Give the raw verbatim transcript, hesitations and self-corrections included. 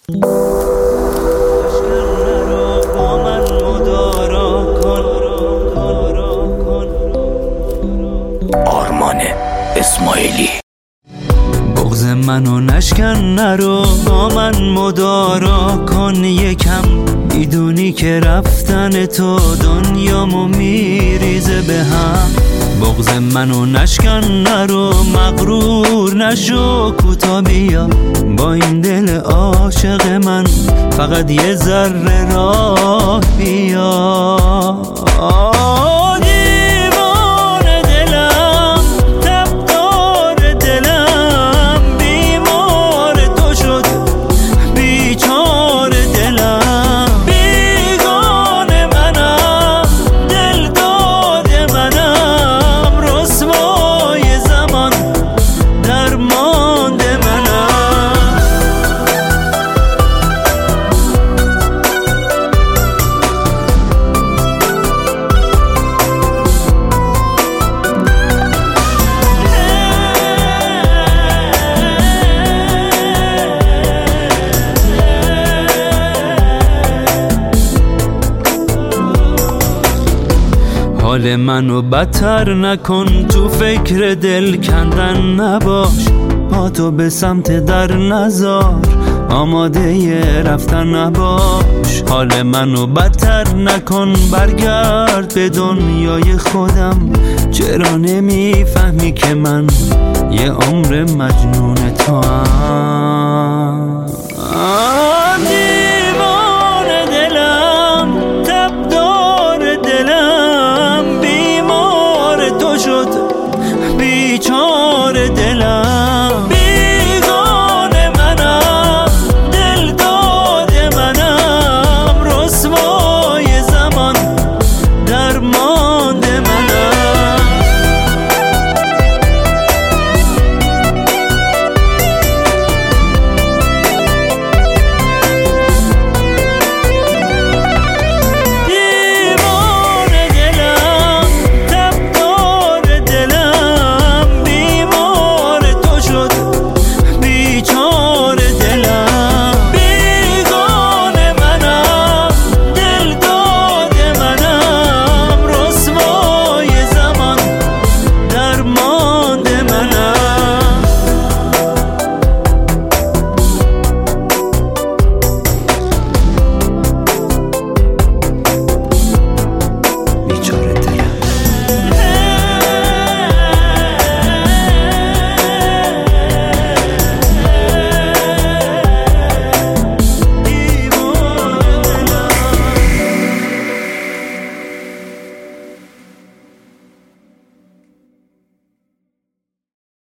آرمان اسماعیلی. بغض منو نشکن نرو با من مدارا کن یکم، میدونی که رفتن تو دنیامو میریزه به هم. بغض منو نشکن نرو مغرور نشو کوتا بیا، با این دل عاشق من فقط یه ذره راه بیا. حال منو بدتر نکن، تو فکر دل کندن نباش، پا تو به سمت در نزار، آماده ی رفتن نباش. حال منو بدتر نکن، برگرد به دنیای خودم، چرا نمیفهمی که من یه عمر مجنون تو هم؟